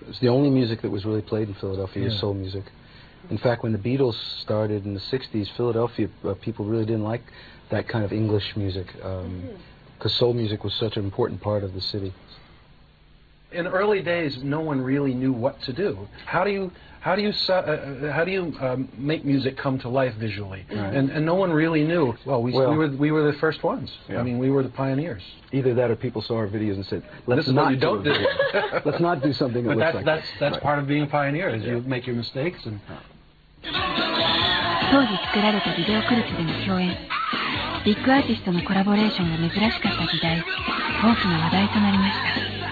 It's the only music that was really played in Philadelphia was soul music. In fact, when the Beatles started in the 60s, Philadelphia people really didn't like that kind of English music because soul music was such an important part of the city. In early days, no one really knew what to do. How do you make music come to life visually? And no one really knew. Well, we were the first ones. I mean, we were the pioneers. Either that, or people saw our videos and said, "Let's not do Let's not do something that looks like." That's part of being a pioneer. Is you make your mistakes and. 当時作られたビデオクリップでの共演、ビッグアーティストのコラボレーションが珍しかった時代、大きな話題となりました。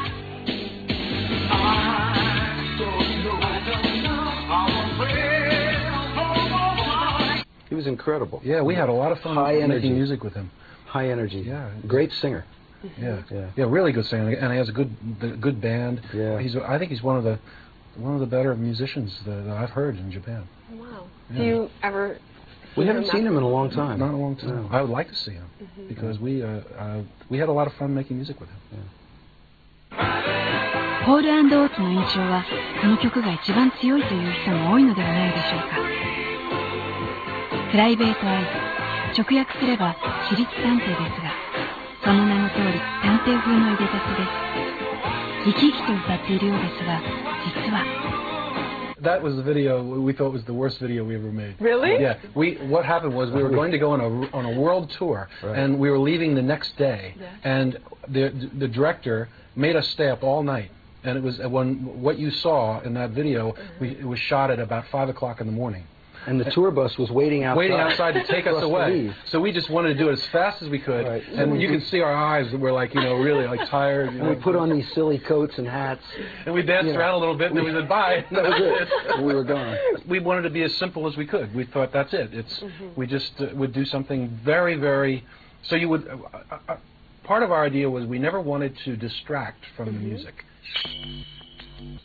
He was incredible. Yeah, we had a lot of fun making music with him. High energy. Yeah. Great singer. Yeah, really good singer, and he has a good band. Yeah. I think he's one of the better musicians that I've heard in Japan. Wow. Do you ever? We haven't seen him in a long time. Not a long time. No. I would like to see him because we had a lot of fun making music with him. ポール&オーツの印象はこの曲が一番強いという人も多いのではないでしょうか。プライベートアイズ、直訳すれば私立探偵ですが、その名の通り探偵風のいでたちです。生き生きと歌っているようですが、実は。 That was the video we thought was the worst video we ever made. Really? Yeah. What happened was we were going to go on a world tour, and we were leaving the next day, and the director made us stay up all night. And it was what you saw in that video. It was shot at about 5 o'clock in the morning. And the tour bus was waiting outside to take us away. So we just wanted to do it as fast as we could. Right. And you can see our eyes were like, really like tired. And we put on these silly coats and hats. And we danced around a little bit, and then we said bye. That was it. We were gone. We wanted to be as simple as we could. We thought that's it. We just would do something very, very. So you would. Part of our idea was we never wanted to distract from the music.